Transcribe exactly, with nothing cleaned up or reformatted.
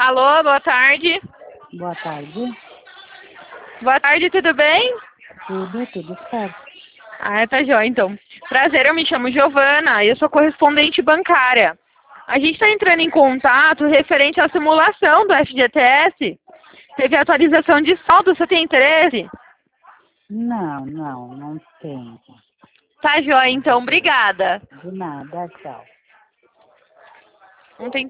Alô, boa tarde. Boa tarde. Boa tarde, tudo bem? Tudo, tudo certo. Ah, tá jóia, então. Prazer, eu me chamo Giovana, eu sou correspondente bancária. A gente está entrando em contato referente à simulação do F G T S. Teve atualização de saldo, você tem interesse? Não, não, não tenho. Tá jóia, então, obrigada. De nada, tchau. Não tem